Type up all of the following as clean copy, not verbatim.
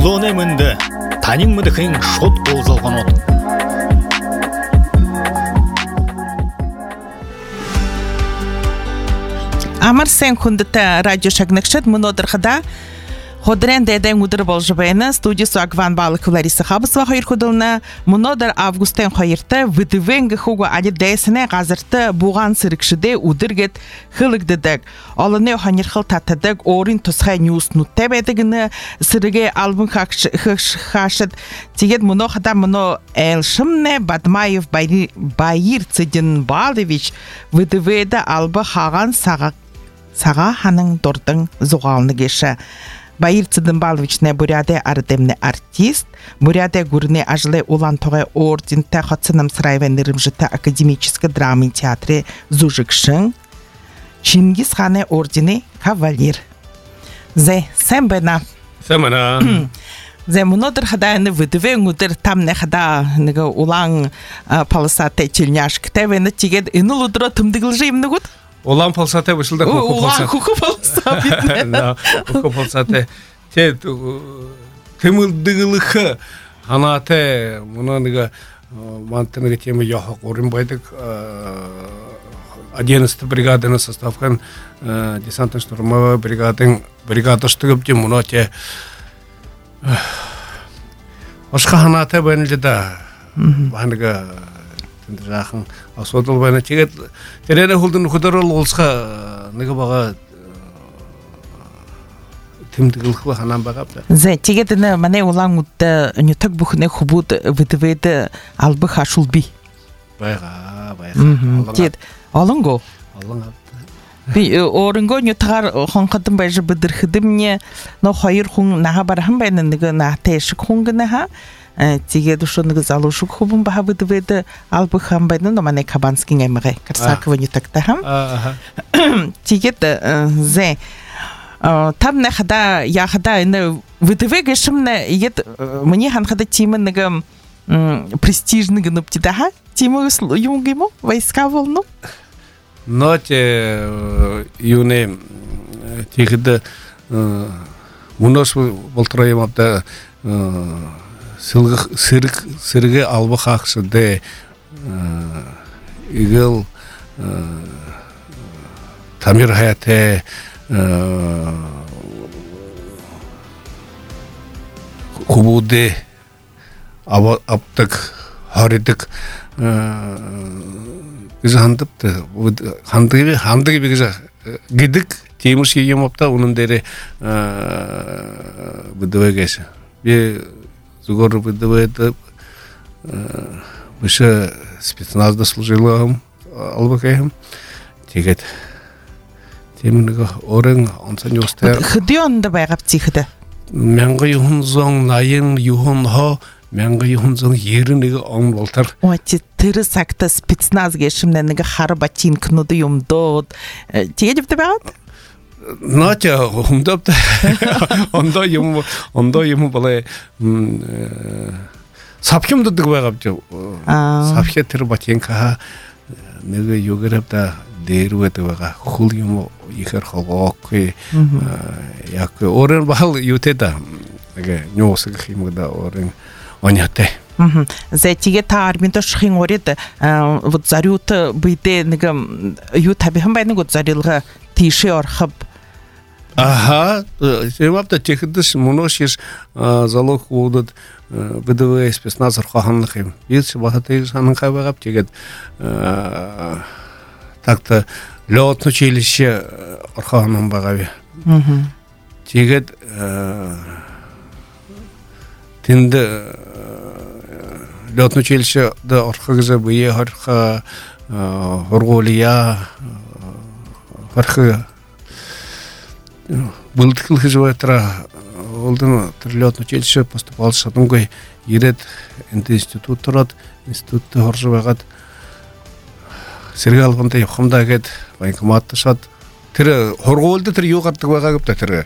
Глоне мынды, танин мыдыхын шот болзалған от. Амар сен хүндэтэ радио шагнакшат мынодырхада Ходрен дэдэн удыр болжбайна студиясы Агван Балык Лариса Хабысова хайыр худылна мынодыр августен хайырта выдывенгі хуга али дэсіне ғазырты буған сырыкшыде удыргет хылыгдыдаг. Олыне ханирхыл татадаг орин тусхай ньюс нуттебедігіні сырыге албын хашыд. Тегет мыно хада мыно элшымне Бадмаев Байыр Цидин Балевич выдыведі албы хаған саға ханың дордың зуғалны кеші. Байыр Цидин Балевичне буряде ардемне артист, буряде гурне ажле улан тоғай орден тәхатсыным сырайвен нырымжыта академический драмын театре зужыкшын, Чингис хане ордені кавалер. Зе, сен бена. Сен бена. Зе, мынодыр хадайны выдывен удыр там не хада улан палысате челняшк тевені тегед иныл удыро тымдығылжы имны гуд? Улан палсате вышылда хуку палсате. Да, хуку палсате. Те тымылдығылықы анате мұнаныға мантыныға темі яхақ орын байдық 11 бригаданы составхан десантно-штурмовой бригада штығып де мұна те Ашқа анате бәнілді да бағаныға жақын асуадыл бәні тегет терені hulдың құдарыл олысқа неге баға тімдігіліқлы қанан бағапты. Зе, тегетіні мәне олаң ұтты үнетік бұхыне құбуд выдыведі албы хашулби. Байға. Тед, алың го? Алың апты. Орынго үнетіғар қонқадым байжы бұдырхыдым не, но хайыр құң наға барахым бәйніндігі на тәйшік құңғыны ха? Тегеді шоныгы залушық құбын баға выдыведі албы хан бәйні, но мәне Кабанскин әміғай, Карсакова үнетікті хам. Тегеді, зе, там не хада я хада не выдывеге шумне ед мне хан хада тимынныгы престижныгы нуптидаха тимы юмгимо войска волну но те юне тегеді мұнос болтырайым апта сырғы албы қақшыды игіл тамир хаяте құбуды аптық харидық гізі хандыпты хандығы бігізі гидік теміш егем апта оның дәрі бұдывай кәсі бе зугоры бұдывайды бұшы спецназда служилығым албақайым тегет темінігі орын онсан жостар. Хыды онды байғап тихіді? Мәңгі юхын зоң найын юхын хо, мәңгі юхын зоң ерінігі оң болтар. Оти тыры сакта спецназ кешімненігі хары батин кнуды юмдод. Тегедіпті байғат? Натя, умдапты. Онда юмы балай сапхемдыдығы байғапты. Сапхе тыры батин каға неге югырапта деру этого хулиум ихер холокой як орен бахал ютеда неге нёсыг химгда орен оняте за тиге тарминто шхин оред вот зарют быйте неге ютабихан байны год зарилга тиши орхаб ага себапта техдиш моношиш залог удат ВДВ спецназ архаханлык им бирчи бахатыгы санын кайбагап тегет так-то лётное училище архаганым багави тегет тинде лётное училище да архагыза бие арха орголия арха былтыкыл хижватра олдын лётное училище поступал шатунгой ирет институт турат институтты хоржубагат Сергей Албантай хомдагет военкоматты шат тірі хорголды тірі юғаттық бағағыпта тірі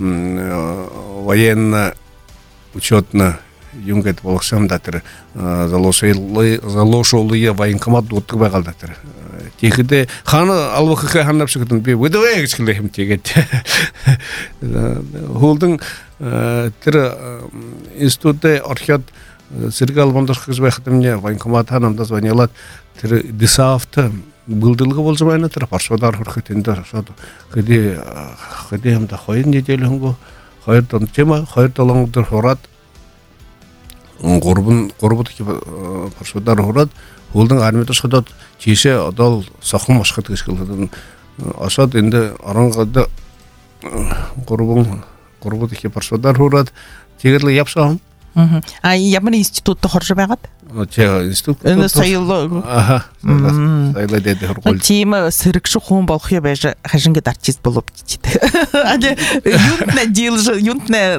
военно учетно юнгет болықшамда тірі залошолые военкомат доттық бағалда тірі тегіде ханы албаққа ханнап шығытын бе өдівай кішкілейім тегет. Холдың тірі институтты архет Сергал Бондошқыз байқытымне военкомат ханымда звонилат тірі Дисаавты бұлдылығы бол жабайны тірі паршодар хүркетенді қыды емді қойын неделіңгі қойырдан тема қойырдалыңдыр хорат қорбыды ке паршодар хорат Олдың армияда шыдат теше адал сақым ашқат кешкілден ашат енді араңғады қорбыды ке паршодар хорат тегерлі япшағым. Ямын институтты хоржы бағат? Институт. Сайылы. Сайылы деді хорғол. Тема сырықшы қуын балқия бәжі қажынғет артист болып дейді. Аде юнтне дейлжі, юнтне...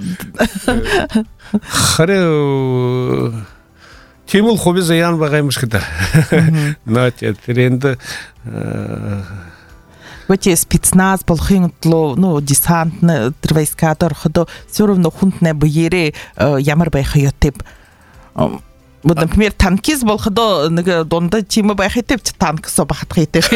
Қары... Темул хобби заян бағаймыш қыда. Тренді... Воте спецназ балқиң ұтлы, десантны, войскадыр қыды, все равно хунтне бұйері ямыр байқы өттеп. Вот, например, танкист балқыды, донда тема байқы өттеп, танкі собақат қайтып.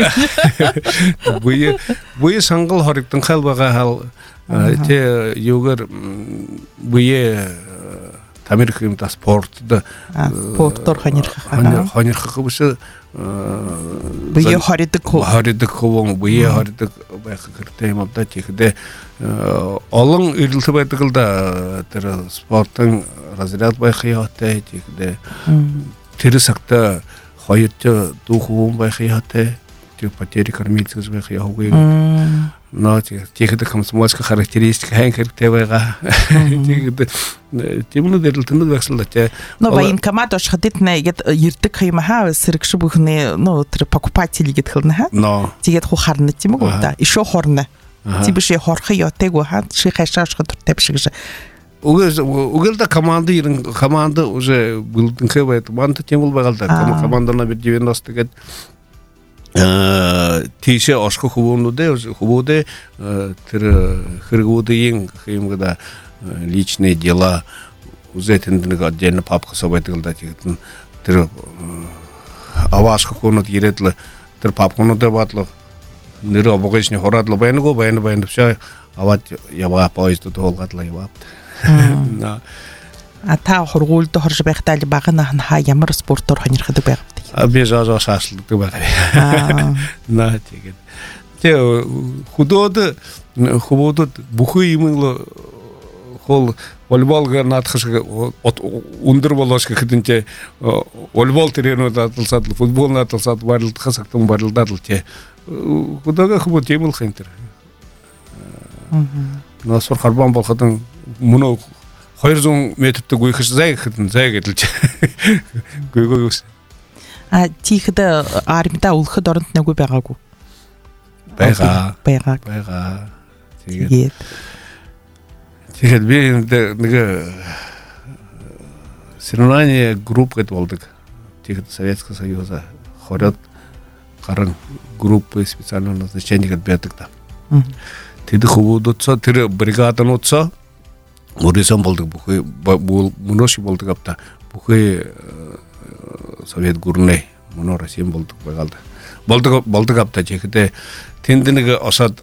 Бұйы саңғыл хоректің қал баға хал, те еугір бұйы Тамир кымта спортда спорттор ханирха кыбышы бие харидык ховон бие харидык байкы кыртайм абда текде алың үрилти байтыгылда тер спорттың разряд байкы ятты текде терисакта хайытчы духовон байкы ятты тек потери кормильцыз байкы ягы но текде комсомольская характеристика хэн кыртайга текде темны дерлтны ваксылда но военкомат ош хадитне ердик каймаха сырыкшы бухне тер покупатели гетхилна но тегет хухарны тему голда еще хорны тибеше хорхы ятего ха ши хашашка туртепшигже угелда команда уже былдың кебет манты темул багалда командана бир 90 гет тише ашкы хубунуде хубуде тер хыргуды ең кыймгыда личные дела уже тендинг отдельно папка собайтылда тигитин тер авашка конут еретле тер папканы дебатлы ныры обогечне хорадлы баяны все ават яба поезд толгатлы ябап ата хоргулды хорж байхтали багына ха ямар спорттор ханирхады байгапты бежажа шашлыкты багы на тигет те худоды бухы имынлы хол волейболга натхышга ундыр болошка кидинче волейбол тренер атылсат футбол атылсат барлык хасактын барлыдадыл те худога хубо темил хентер насор харбан болхадын муну хайрзон методты гойхыш зайгетилче гойгойс тихда армияда улхы дорынтна гой байгагу байга тигет бенде неге соревнование групп это болдык тигет Советского Союза хорят карын группы специального назначения гет бетикта тиди хубудутса тири бригадан утса Мурисан болдык бухы муноши болдык апта бухы Совет гурней муно Россия болдык байгалды болдык апта чеките тендинеге осад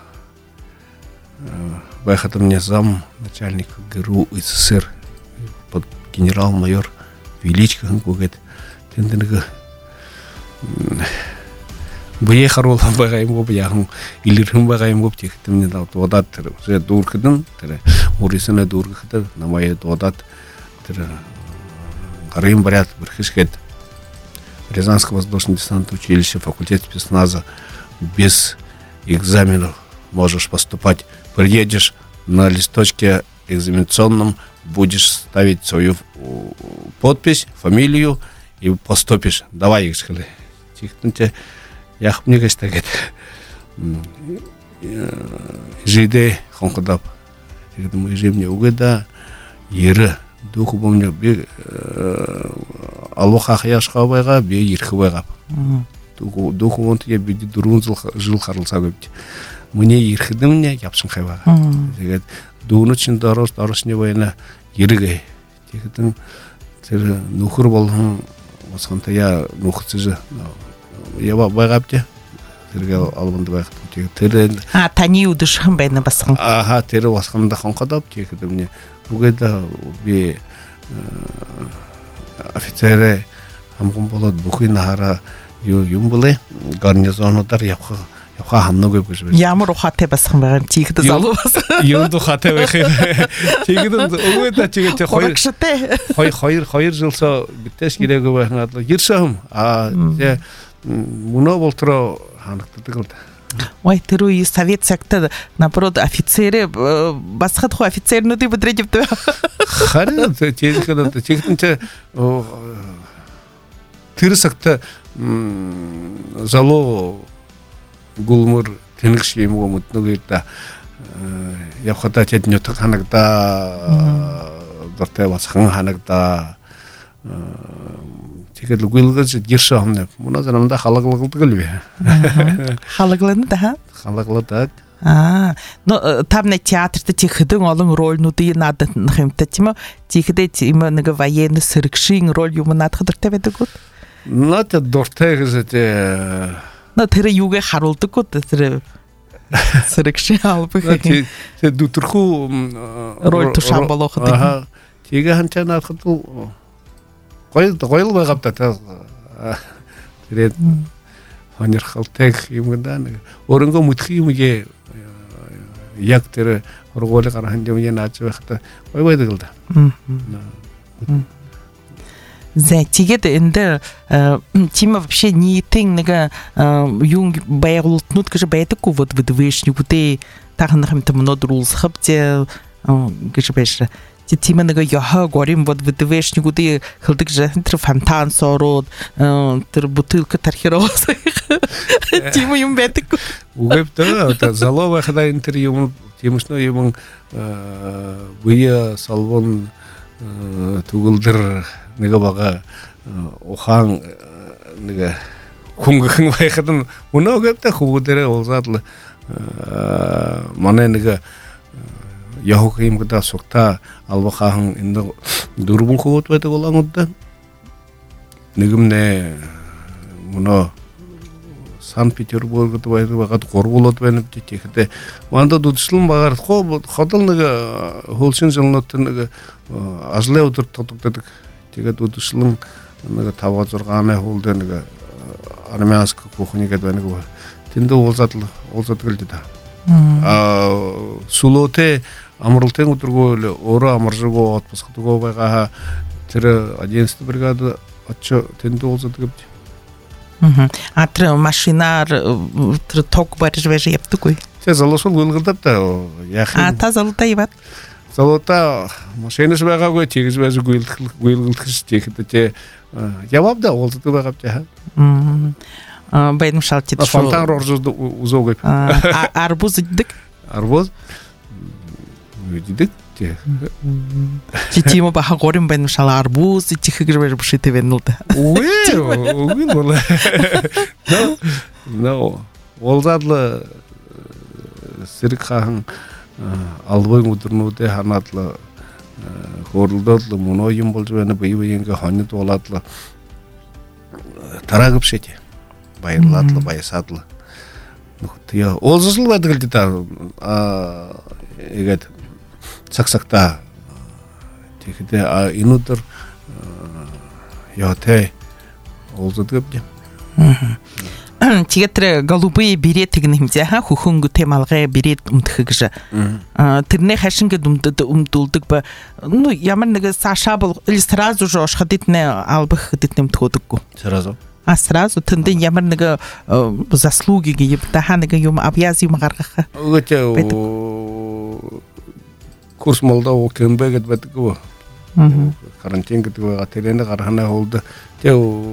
байхатым мне зам начальник ГРУ СССР под генерал-майор Величко гугет тендинеге бие харол багайм гоп яхын илирхим багайм гоп чеките мне дал тодат уже дуркыдын Мурисана дургыхты намайы тодат Карим барят Бархишкет Рязанское воздушно-десантное училище, факультет спецназа. Без экзаменов можешь поступать. Приедешь на листочке экзаменационном, будешь ставить свою подпись, фамилию и поступишь. Давай, их сказали. Тихо, я мне говорит, так это. Жиде хонкадап. Я думаю, жи мне угода, еры. Духу помню, алоха хаяшка байга, бе ирхи байга. Духу вон тебе биди дурун жил харылса көпті. Мне ирхиді мне япшын хайбаға. Дегет, дуын үшін дарос не байына ерігей. Дегетін, нухыр болған, осқанта я нухырсызы ява байгапте сергал албанды байхт терен тани удышхан байна басхан тере басханда хонкадап чекдемне бугайда би офицере хамгон болот бухин хара юм боле гарнизондар явха хамнаг гэж байна. Ямар ухаатай басхан байгаа чигд залуу бас. Юунд ухаатай байх юм. Чигд өгөөдөө чигээ хоёр жилсоо битэш гэрээгүй байхнаа гэршэм тэ мөнөө болтро ханагддаг л да. Ой, тэр үе совет сектор наоборот офицеры басхад хоо офицернуудыг бүдрэж явдаг. Харин чигтэнче тэр сакта залуу гулмөр тэнэгш юм уу мөднөгөөд явхата тэднийт ханагда дортой басхан ханагда тэгээд үгэлгэж гэршээ хамна мунаа заманда халаглагдаг л бай. Халаглана халагладаг. Но там на театрт чихдэн олон ролнуудыг надад хэмтэ тийм үү? Чихдэ тийм нэг военный сэргшийн роль юм надад дуртай байдаг уу? Надад дуртай гэжтэй. Но тэр юугээ харуулдаг уу тэр сэргшийн албаг. Тэр дүрхүү роль тушаан болох гэдэг. Тэгээ ханчанаад хатуу гойл байгапта тэгээд хонирхалтайг юм даа нэг өрөнгө мэдх юмгээ яг тэр ургуулыг гарган юм яаж байхта гой байдаг л да. За тэгээд энд тийм вообще нийтийн нэг юм байгуултнууд гэж байдаггүй вот выдвижникүүдээ тахнах юм томнод рулсхаб те гэж байна. Тийм нэг яха горим вот выдвижникүүдээ хилдэг тэр фонтан сорууд тэр бутылка тархироос тийм юм байдаг. Үгэвдээ залуу байхад энэ тэр юм тиймшнөө юм бие салвон түгэлдэр нэг бага ухаан нэг хүнгхэн байхад өнөөгөө хөвгүүдэрээ уулзаад л манай нэг яхох юм гэдэг сукта албахахан энэ дөрвөн хөвд байдаг болонгод нэгмнэ мөнөө Санкт-Петербургт байгаад гурвуулууд байна гэхдээ мандад үдшилэн багаар ходол нэг хөлшин жилнот нэг ажлын өдөр тодогддог. Тэгээд үдшилэн нэг 5-6 хуулд нэг армянск кухня гэдэг байна гоо. Тэнд уулзаад л да. Сулоте амралтын өдргөө өөрөө амаржгүй отпускдгөө байгаа тэр 11 бригада очоо тэнд уулзаад гэвч. Тэр машинаар тэр ток барьж явдаггүй. Тэр залуусууд гүйлгэлдэг та яах юм. Та залуутай яваад. Залуутай машинаас байгаагүй тэгж байж гүйлгэлдэг шүү дээ. Яваад да уулздаг байгаа ч. Баян шалтгаан тийм. Фонтан орж үзөөгүй. Арбуз иддэг. Арбуз иддэг. Читимо баха горим баян шала арбуз идэх гэж биштэй байна уу да. Үгүй болоо. Но уулзаал сэрэг хаан албан өдрнүүдээ ханаад хөөрөлдөл мөнөө юм болж байна бие-биенгээ хоньд болоод тараагв шээ. Баярлаад баясаад л тэгээ уулзал байдаг л да тэгээд саксакта тэгэхдээ энэ өдөр яатай уулздаг юм. Тэгээд тэр голубые беретыг нэмзээ хөхөнгө темалгай берет өмдөх гэж тэрний хашингэд өмдүүлдэг ба ну ямар нэг саша бол или сразу же ошхадитне албах дитнем тходоггүй сразу тэнд ямар нэг заслуги гэх та нэг юм абьяз юм гаргах курс Молдова кембэгд байдаггүй карантин гэдэг байгаа тэрэн гарахнаа хуулд тэг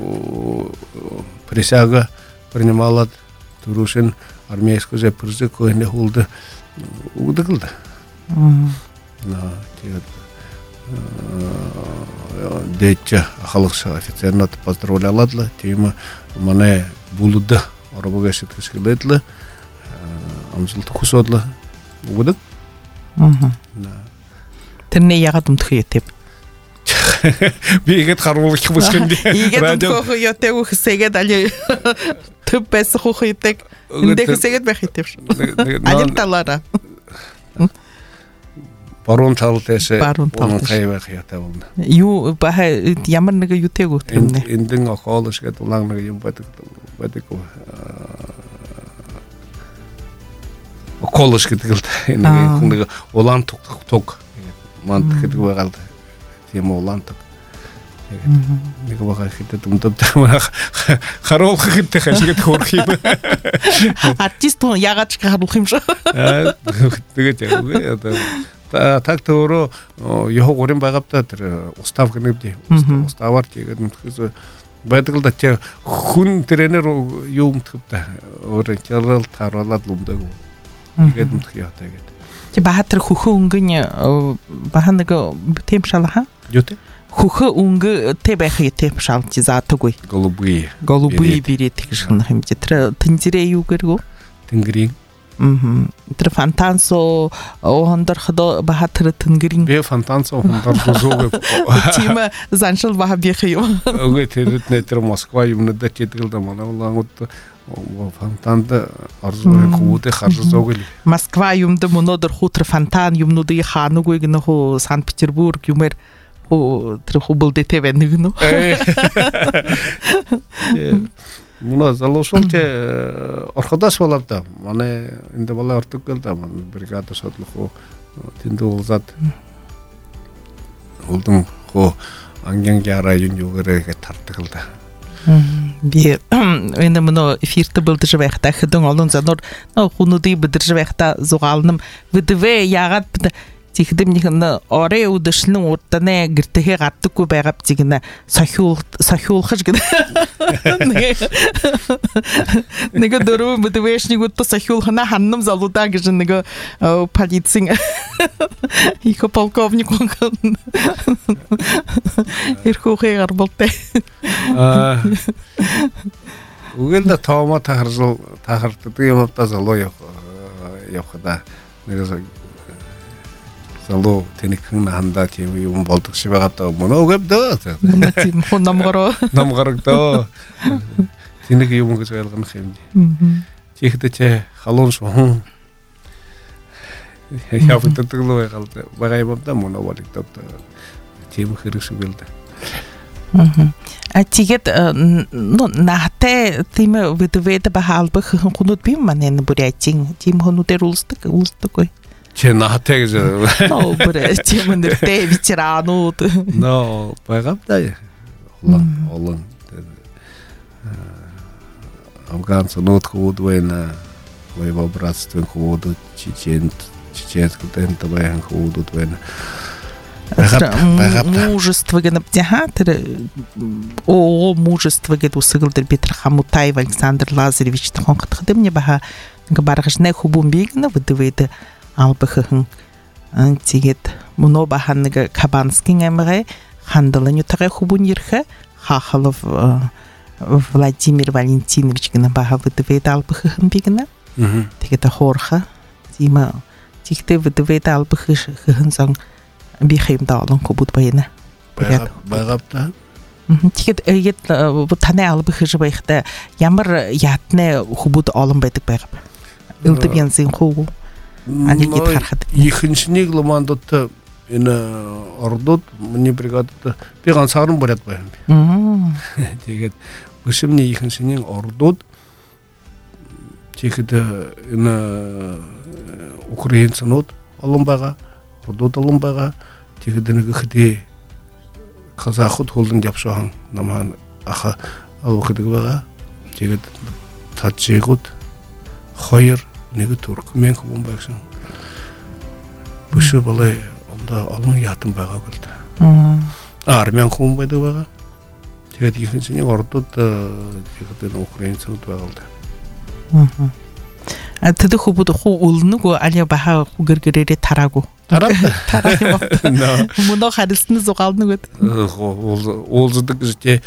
присяга принимала турушин армейскую запрещенку не хуулд угдаг л да. Тэгээд дэча халыкша офицернат поздравляладлы тийм манай булуда орбогаш итгэсгэлэдлы амжилт хүсэдлы угдаг. Тэрний ягаад өмдөх юм те. бигээд харуулах бүсгэнд радио яатай үхсэгээд али төв байсан хөхөйдэг эндээ хэсэгээд байх хэвш. Алин талаараа. Баруун талдээс баруун хайвах яатай болно. Юу баха ямар нэг юутэйг үтэрнэ. Эндэн охоолш гэдэг улаан нэг юм байдаг. Охоолш гэдэг л нэг улаан туг мант гэдэг байгаа л тийм улаан туг. Нэг бага хэдэд өмдөд харуулах гэдэг хашигд хөрөх юм. Артист яагаад ч харуулах юм шүү. Тэгээд яг так төөрөө яг гурин байгаатай тэр устав гэнэвди уставар тэгээд мэдхээс байдаг л да чи хүн тренер юу мэдхэвтэй өөрөө чарал таруулаад lumдаг тэгээд мэдх яатай гэдэг чи баатар хөхөө өнгөн баха нэг тэм шалха юутэй хөхөө өнгө тэ байх тэм шал чи заатаггүй голубый бирет гэх юм чи тэр тэнзэрээ юу гэргөө тэнгэрийн тэр фантансо ондорхо бахатэр тэнгэрийн би фантансо ондорхо тийм заншил баха бих юм үгүй тэр Москва юмнууд читгэл да манавлангууд фантанд орзоо хүүдэ харжоог л Москва юмд мөнөдөр хутэр фантан юмнуудыг хаануугүй гэнэ хөө Санкт-Петербург юмэр тэр хубылдэ тэвэ нэгнө Муна залуусулте орходос боловда. Манай энд бала ортогол да бригада содлохоо тэнд уулзаад улдан хоо ангийн яраа юм юугээрээ тардаг л да. Би энэ мөн эфирт бэлдэж байхдаа хэдэн олон занор хүнүүдийг бэлдэж байхдаа зугаалнам вдв яагаад Тихэдэм нэг орой өдөшлөн урданы гэртэхээ гаддаггүй байгаа зигнэ сахиулахж гэдэг. Нэг дөрөв мотивашник удаа сахиулхана ханнам залуудаа гэж нэг полицийн их полковник ирхүүхээ гарбалтай. Үгэлдэ тоoma тахардаг юм удаа залуу явхада нэг залуу тэнийхэн хандаа тийм юм болдог шиг байгаа даа мөн үгэвдөө. Тийм намгарагдаа. Тэнийг юм гэж ойлгох юм. Чихдэ чи халуун шуун. Явдаг л байгаа юм да мөн болдог. Тийм хэрэг шиг л да. Тэгээд наатай тийм видео бахалбах хүнүүд би манай бүрээчин тийм хүнүүдээр үлддэггүй. Чи наатай гэж бүр тийм нэртэй вечеранууд байгаатай олон афганцнууд хүүд байна воебратствен хүүд чеченскую тентовая хүүд байна мужество гэнэптяха тэр мужество гэдэг үсгэл дээр Петр Хамутаев Александр Лазаревич тохонготход мне баха ингээ баргашнай хубун бигнэ выдвэд албахан тэгээд мөнөө бахан нэг Кабанскин амирэ хандалын утгай хубун ирхэ хахалов Владимир Валентинович гэнэ баха выдвэд албахан бигнэ тэгээд хоорха зима тихтэй выдвэд албахан сан бихим даалан хубут байна байгаатай тэгээд таны албахан байхтай ямар ятны хубут олон байдаг байгаа үлдэв янзын хуу анигит харахад ихэншнийг ломандот энэ ордод миний бригадад би ганцаархан бариад байна. Тэгээд өшмний ихэншнийг ордод тэгэхэд энэ украинцнууд олон байгаа, ордод олон байгаа. Тэгэхэд нэг ихдээ казахууд хөлн явшаан намхан аха авахдаг байгаа. Тэгээд таджигууд хоёр нэг туркмен хүн байсан. Бүшөө болой олон ятан байгааг л да. Армян хүн байдаг байгаа. Тэгээд ихэнхний ордод тэгээд украинцууд байгаа л да. Тэд хубуд хуу улнуг аля баха гэргэрээ тараагүй. Тараа. Мөнөө харилсны зугаална гэд. Уулздаг гэж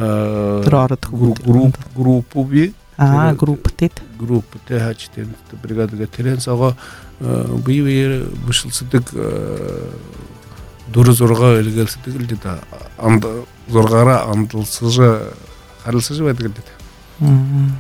групп би групптэй хачтэн бригадага терен сага бивэр бүшилсдэг дұры зорға өлгелсі дегіл деді. Зорғара андылсыжы, қарылсыжы бәді деді.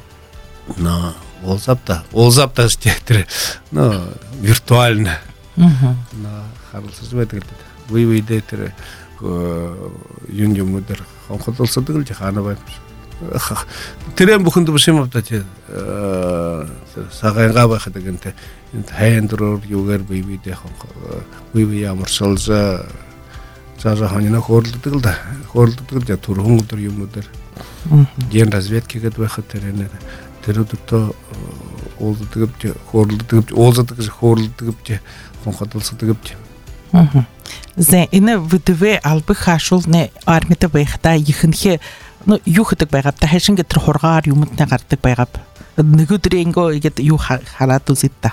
Ол запта істектірі, виртуально. Қарылсыжы бәді деді. Вы тірі юнге мүдір қонқытылсы дегіл де қаны байпыш. Тірен бұқынды бұшым апта те сағайынға байқы дегенде хайын тұрыр югер бейбейде бейбей амыршылжа жажа ханина хорылды дегілде тұрғын құлдыр юмыдыр ден разведке кет байқы тірені тірі тұрта олды дегіп те хорылды дегіп те олзы дегіп хорылды дегіп те қонқытылсы дегіп те Зэ ина ВДВ албы хашул не армията байхта ихэнхэ юхтэг байгап та хэшингэ тэр хургаар юмтны гардаг байгап нэгүдрэнго игэд ю хараад үзэтта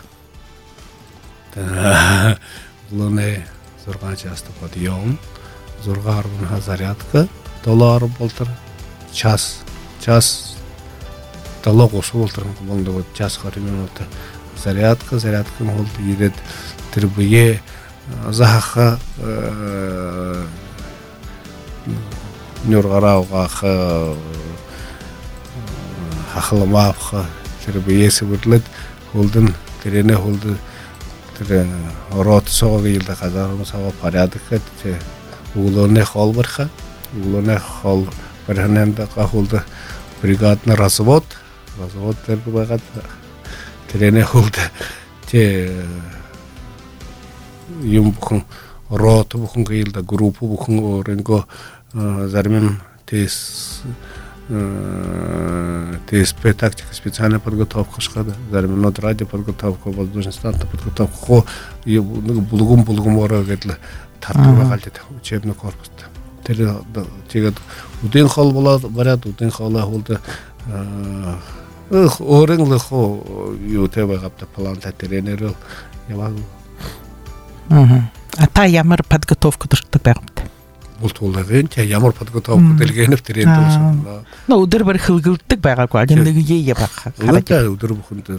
Луне зургаан часто подъем зургаар бун зарядка $1 болтыр час $1 қосу болтыр болду вот час 20 минута зарядка болду ирет трибуе Заха нюргарауға хақылымапқа тірбейесі бүрлет холдың тірене холды роты соғы елді қазағымыз сауа порядыққа уғылыне қол бірқа уғылыне қол бірхіненді холды бригадны развод тірбі байғат тірене холды юм бүхэн роты бүхэн ғилда группы бүхэн орынғы зармен ТСП тактика специальная подготовка шқады зармен от радио подготовка воздушно-десантная подготовка бұлғым ора кетілі тартыға қалдеді учебный корпуста тегет уден қол болады барады уден қола олды орынлы қо юте байғапты планта тренерил явагу Ата ямар подготовка дұрттық бәғымды? Бұл толығын, ямар подготовка ділгеніп тіренді olsun. Удар бір қылғылттық бәға қой, әлемдегі ие бәға. Удар бұқынды.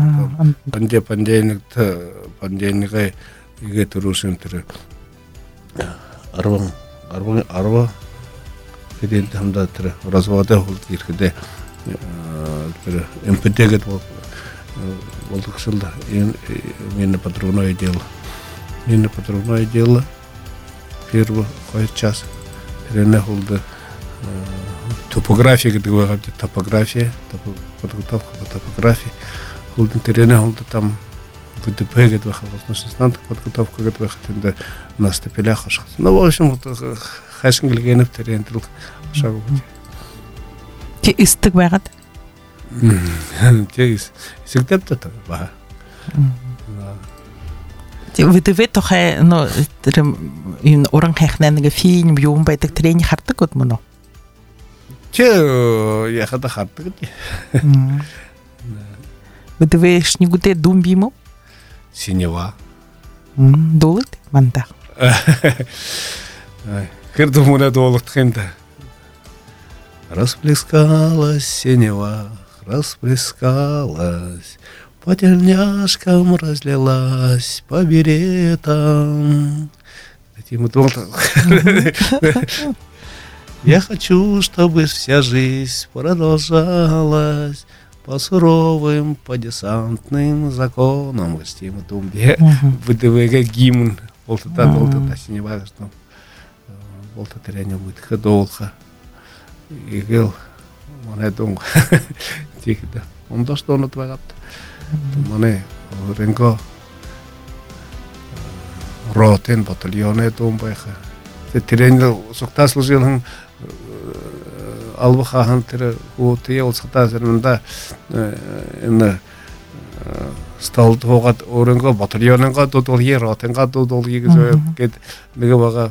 Пандемияға еге тұрушын түрі. Арва кеденді хамда түрі. Развода олды еркеде. МПТ-гет болды қысылды. Мені патрульное дело. Мені патрульное дело. Первый час. Рене холды топография, где говорят топография, подготовка по топографии. Холды рене холды там ВДП, где воздушно-десантная подготовка, где выходит на стапелях. Ну, в общем, хайшин глигенов терен тил шагу. Те истик бегат? Те истик так ба. ВДВ тохе но ин оран хехнэнгэ фильм юм байдаг трени хардаг гот мөн үү? Че яхада хардаг. ВДВ шнигүдэ думби мо? Синева. Долыт манда. Хэр думуна долыт хэнда. Расплескалась синева, расплескалась. По тельняшкам разлилась, по беретам. Я хочу, чтобы вся жизнь продолжалась по суровым, по десантным законам. Гостим тумбе, ВДВ гимн. Волта синева, что волта тренер будет ходолха. И гел, он думал, тихо да. Он то, что он отвагат. Мане ренго ротен батальоне томбайха. Терен сокта служил албахан тер уте ол сокта зерманда ин стал тогат оренго батальоненга тотол ер ротенга тотол гиге кет неге бага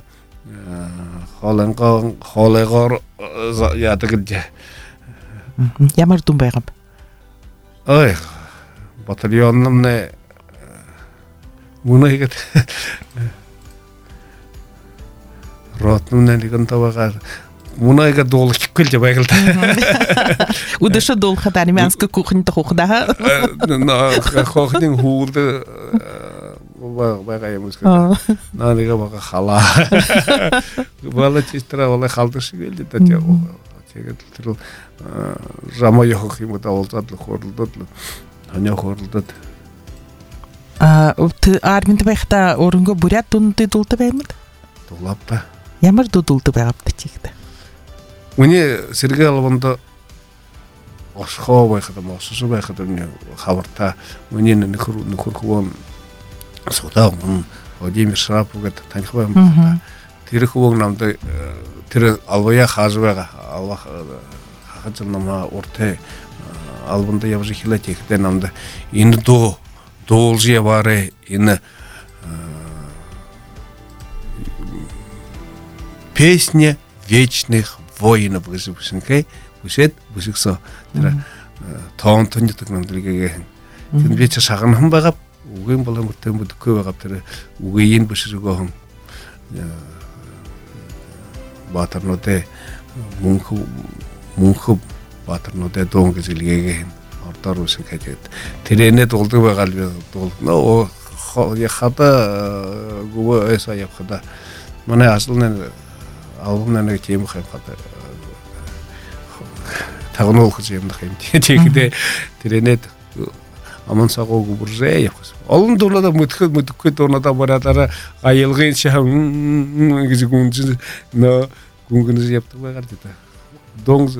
холегор ятыгыдже. Ямар томбайга. Ой батальонным не муна игет ротным не лиган тавага муна игет долг килде байгылда удыша долг хатани мянска кухнята хухда на хохнин хурды байгаа юм уу? Нааныг бага хала. Бала чистра олай халдах шиг л да тийм. Тэгээд тэр рама явах юм да олзаад л хорлдод л ханя хорлдод. Арминд байхдаа өрөнгө бурят дундад дулдаг баймад? Дулаапта. Ямар дулдаг байгаад чигдэ. Үний Сергей Албанд осхоо байхад мосос байхад үний хаварта үний нөхөр хөвөн Судаан Владимир Шарапов гэдэг таних байна. Тэр хөвөн намд тэр албая хааж байгаа алба хахаж намаа уртэ Албанд явж ихлэх ихтэй намд энэ дуулж яваарэ энэ песня вечных воинов гэсэнхэ бүшэд бүшгсо тэр тоон тоньдог намдрыг тэр би ч шаганхан байгаа үгийн болон мөртөө бүдггүй байгаа тэр үгийн бүшрэгөө баатарнуудэ мөнх баатарнуудэ дуун гэж илгээгээ ордоор үсэн гэдэг тэрэнэ дулдаг байгаа л дулноо хата гоо эсаа явхада манай аслын албаны тийм хата тагнуулах юм дах юм. Тэгэхдээ тэрэнэ аман сагоо гүрзээ явах. Олон дурлаа мэдхгүй дуунаа бараадаараа аялгын шахам гэж гүнж нөө гүнгэнс явдаг байгаад та. Донг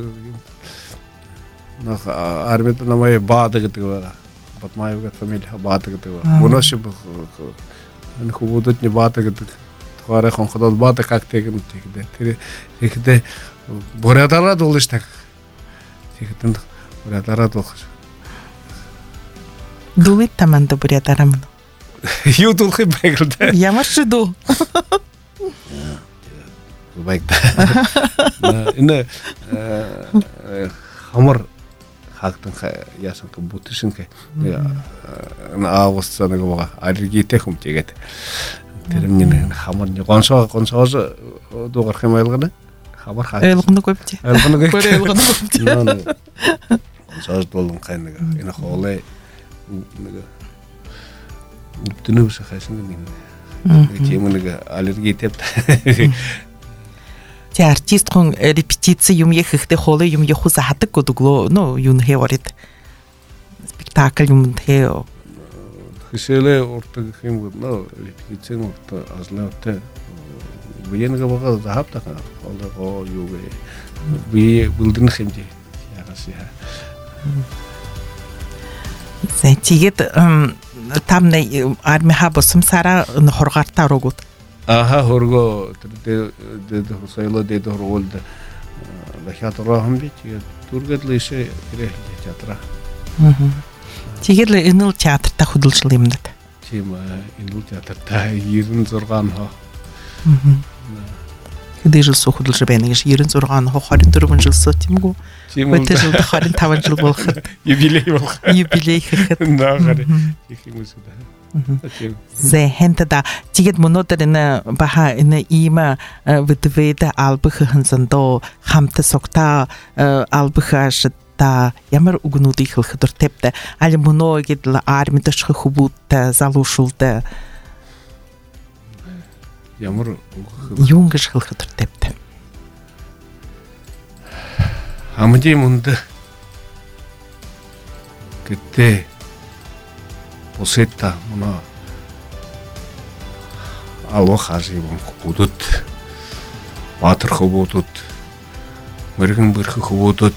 нах армид намайг баада гэдэг байгаа. Батмаевга фамилия баада гэдэг байгаа. Өнөөш энэ хөвөдөд не баада гэдэг. Тухаараа хонходол баада как тэгэн тэгдэ. Тэгэхээр бараадаараа дуулж так. Тэгэхэд бараадаараа дуулах. Дулит таманда бараадаараа мөн. Юу дуулах юм бэ гэдэг. Ямар ч дуу. Байгда. Энэ хамар хаагдан яасан к бүтэршинхэ аавс нэг байгаа аллергитэй хүм тэгээд тэр нэг хамар гонсоо дуугарх юм байлгана. Хамар хаа. Ойлгоногүй бич. Ойлгоногүй. Ойлгоногүй. Гонсоо дуулан хай нэг энэ хоолой нэг үтнөөс хайсан нэг тийм нэг аллергитэй. Тэ артист хүн репетици юм яхихтэй хоолой юм яхус хадаг гэдэггүй нөө юу нэвэрд спектакль юм хээ хэсэлээ уртаг юм нөө репетици уртаг азлаатай биенэгэ байгаа захапта хоолой юу вэ би бүлдэнх юм чи ягаас яа тэгээд тамна арми хабосм сара хоргартаа рогот Аха хорго тэр соёлоо дэд хоргоолд дахиатраа хам би түргэд л ишээ ирэх театраа. Тэгээд энэ л театртаа хөдөлж юм даа. Тийм энэ л театртаа 96 хоо. Хэдэж л хөдөлж байна гэж 96 хоо 24 жил суу тиймгүй. Өтөж 25 жил болох. Юбилей болох. Юбилей гэхэд наагаар их юм уу. Зэ хэнтэда тэгээд мөнөдөр энэ баха энэ има вэдвэдэ албахын зөндөө хамт согта албахаш та ямар үгнүүдийг хэлэхэд тавьтай али мөнөө гэдэл армид очих хүмүүст залуушулд ямар юм гэж хэлэхэд тавьтай хамгийн мөнд гэтээ Посета мона алохаси бүдүүд баатар хөвгүүд мэрэгэн бэрх хөвгүүд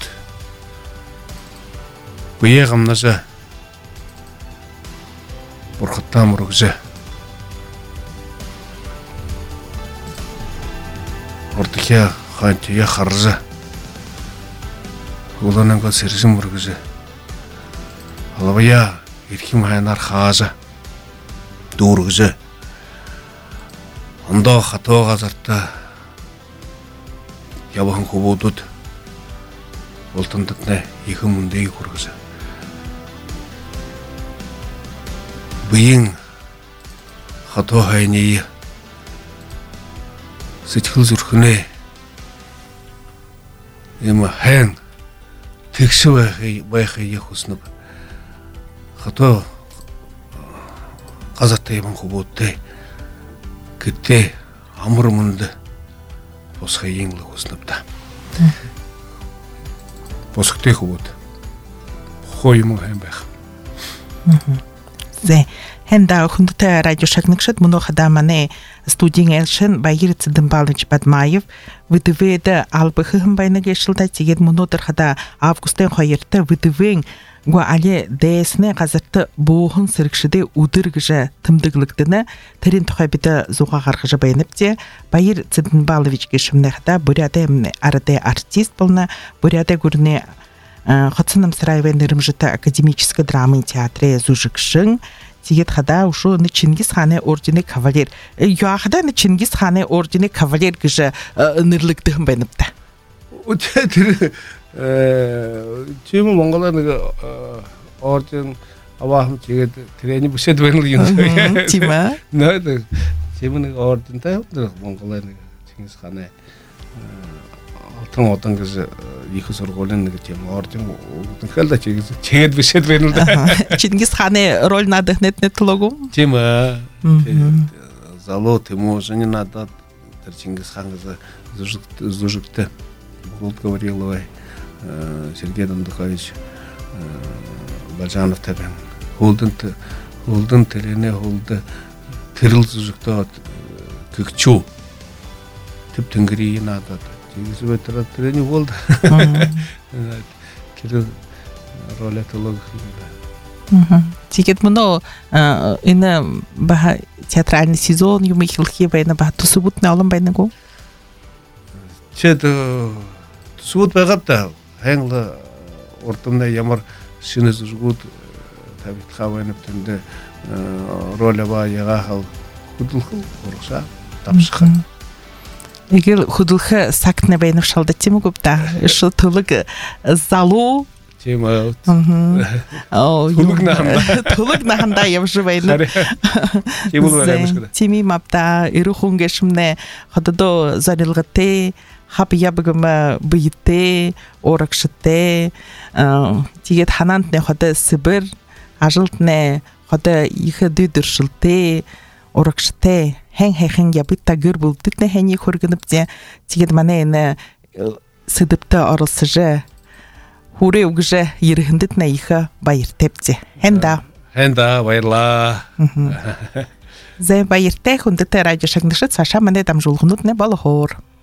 бие гамнаса бурхтаа мөрөгсө ордхиа ханч я харза улананга сэрсэн мөрөгсө алвая ирхэм хайнаар хаажа дүүргэж ондоо хатуу газартаа явхан хөвгүүд ултандад ихэн мөндөгийг хүргэж биеийн хатуу хайны сэтгэл зүрхнээ юм хэн тэгш байхыг хүснэг хатуу қазаттай бан хубуттай кітте амырмынды босқа еңлі осынапта. Босықтай хубут. Хоймың әм бәқ. Зе, хенда хундута радио шагныкшат много дамане студийн элшин Баяр Цыдамбалович Бадмаев ВДВ-д албахын байнага шылда тегед мунодыр хада августын 2-та ВДВ-н гуа али дэсне газарты буухын сырыкшыды удыргыжа тымдыглыктыны тэрин тухай биде зуга гаргыжа байныпте Баяр Цыдамбалович гешимне хада буряда арада артист болна буряда гурне Хотсыным сырайвен нырымжыта академической драмы театре зужыкшын тигет хада ушу на Чингис хане ордены кавалер. Юахада на Чингис хане ордены кавалер гыжа нырлыктыгын байныпта. Утетир чему монголарны орден авахым тигет трени бушет байнылгын. Тима? Нады чемуны орденда монголарны Чингис хане алтын отан кызы екі сұрғолын тем орден қалда чегет бішет берілді. Чингис хане роль надыхнетне тылогу? Тема зало тему жени надо Чингис хан кызы зужыкты Булт Гавриловой Сергей Дандухович Бажанов табен холдын терене холды тырыл зужыкты күкчу тип түнгірейі надады. Известно, тренинг болды. Кирилл роль этолог. Тигет муно ина баха театральный сезон юмихилхи байна баха тусубут на олам байна го. Чет тусубут байгатта хангла ортомда ямар шинэ зүгүүд тавит хавайнап тэндэ роль ба яга хал худулху урса тапшха. Егер худулха сактна байнав шалда тему гупта шо тулыг залу тема тулыг наханда явж байна. Тими мапта ирухунгешмне хододо зарилгате хап ябгама бийте оракште тигэт ханантне хода Сибир ажылтне хода ихэ дөдөршилте оракште хэн ябыта гөр булдык нэ хэний хөргөнөпте тигэд манай энэ сэдэвтэ оролсожэ хүрээ үгжэ ерхэндет нэ иха баяртэпте хэнда баярлаа зэ баяртэй хүндэт радио шагнашд цаашаа манай дамжуулгынууд нэ болохоор